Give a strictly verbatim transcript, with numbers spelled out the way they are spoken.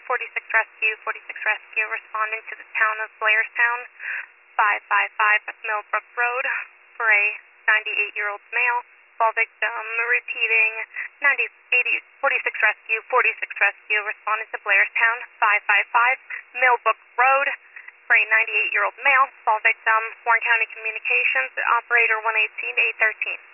forty-six Rescue, forty-six Rescue, responding to the town of Blairstown, five five five Millbrook Road, for a ninety-eight-year-old male. Fall victim repeating ninety, eighty, forty-six Rescue, forty-six Rescue, responding to Blairstown, five five five Millbrook Road, for a ninety-eight-year-old male. Fall victim, Warren County Communications, operator one eighteen eight thirteen.